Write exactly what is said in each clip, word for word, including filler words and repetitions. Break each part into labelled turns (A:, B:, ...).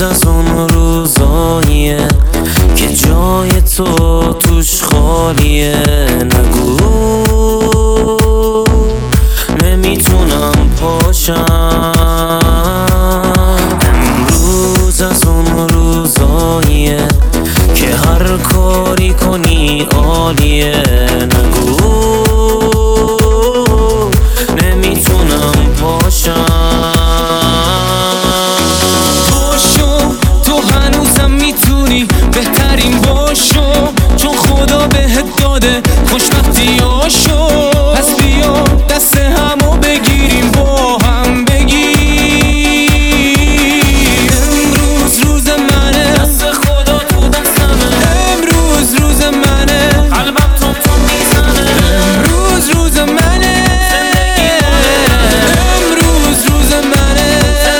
A: از اون روزاییه که جای تو توش خالیه. نگو نمیتونم پاشم. امروز از اون روزاییه که هر کاری کنی عالیه. نگو نمیتونم پاشم.
B: باشو تو هنوزم میتونی بهترین باشو، چون خدا بهت داده خوشبختیاشو. پس بیا دست همو بگیریم با هم بگیم امروز روز منه،
A: دست خدا تو دستمه.
B: امروز روز منه،
A: قلبم تون تون میزنه.
B: امروز روز منه، امروز روز منه.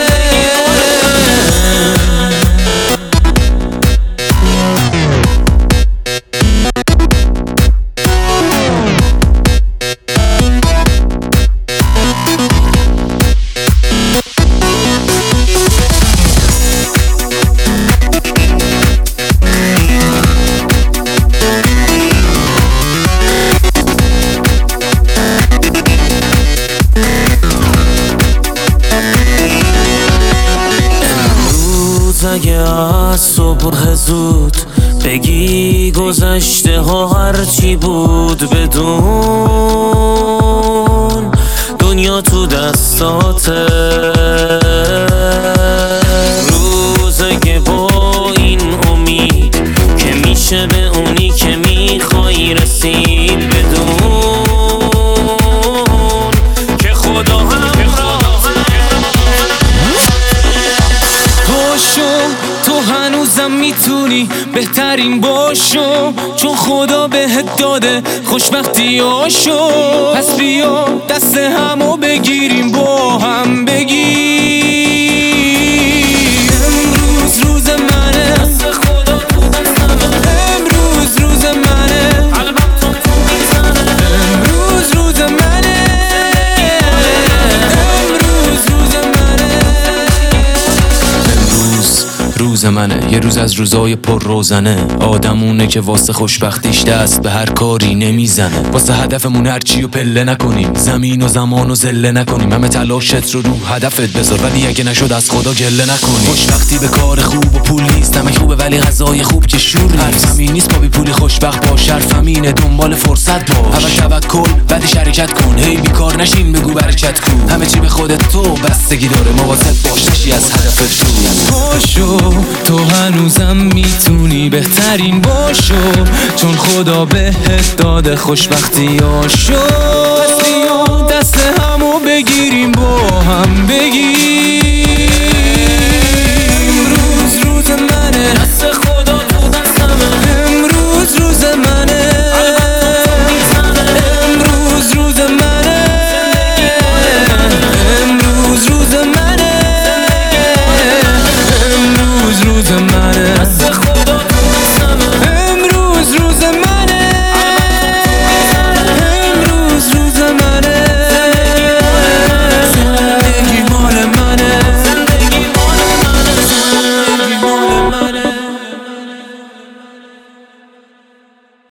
A: اگه از صبح زود بگی گذشته ها هرچی بود، بدون دنیا تو دستاته. روز اگه با این امید که میشه به اونی که میخوای رسید، بدون که خدا هم
B: تو هنوزم میتونی بهترین باشو، چون خدا بهت داده خوشبختیاشو. پس بیا دست همو بگیریم با هم بگیم امروز روز منه،
A: دست خدا تو دستمه.
B: امروز روز منه،
A: قلبم تون تون میزنه.
B: امروز روز منه، امروز روز منه.
C: امروز روز منه، یه روز از روزای پر روزنه. آدمونه که واسه خوشبختیش دست به هر کاری نمیزنه. واسه هدفمون هرچی و پله نکنیم، زمین و زمان و زله نکنیم. همه تلاشت رو رو هدفت بذار، ولی اگه نشد از خدا گله نکنیم. خوشبختی به کار خوب و پول نیست، نمک خوبه ولی غذای خوب که شور نیست. حرف همین نیست با بی پولی خوشبخت باش، حرف همینه دنبال فرصت باش. اول توکل بعد شرکت کن، هی بیکار نشین بگو برکت کن. همه چی به خودت تو بستگی داره، مواظب باش نشی از هدفت دور.
B: باشو تو هنوزم میتونی بهترین باشو، چون خدا بهت داده خوشبختیاشو. پس بیا دست همو بگیریم با هم بگیم